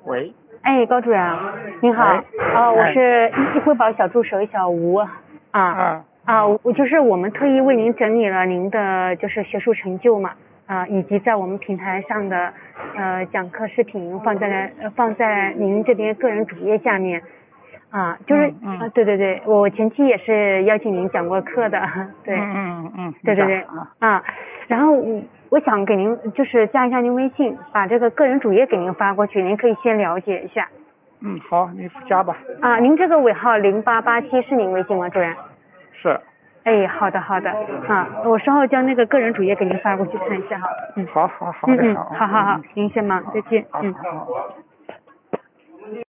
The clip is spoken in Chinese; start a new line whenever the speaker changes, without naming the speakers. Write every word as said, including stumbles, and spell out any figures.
喂，
哎，高主任，您好，
哎
啊，我
哎
是易汇宝小助手小吴，啊
啊
啊，我就是我们特意为您整理了您的就是学术成就嘛，啊，以及在我们平台上的呃讲课视频放在了呃放在您这边个人主页下面，啊，就是
嗯嗯
啊，对对对，我前期也是邀请您讲过课的，对，
嗯嗯嗯，
对对对
你讲啊，
啊，然后我我想给您就是加一下您微信，把这个个人主页给您发过去，您可以先了解一下。
嗯，好，你加吧。
啊，您这个尾号零八八七是您微信吗，主任？
是，
哎，好的好的，啊，我稍后将那个个人主页给您发过去看一下哈。嗯，
好好好
嗯嗯，
的好，
好好好
嗯，
您先忙，再见，嗯。
好好好。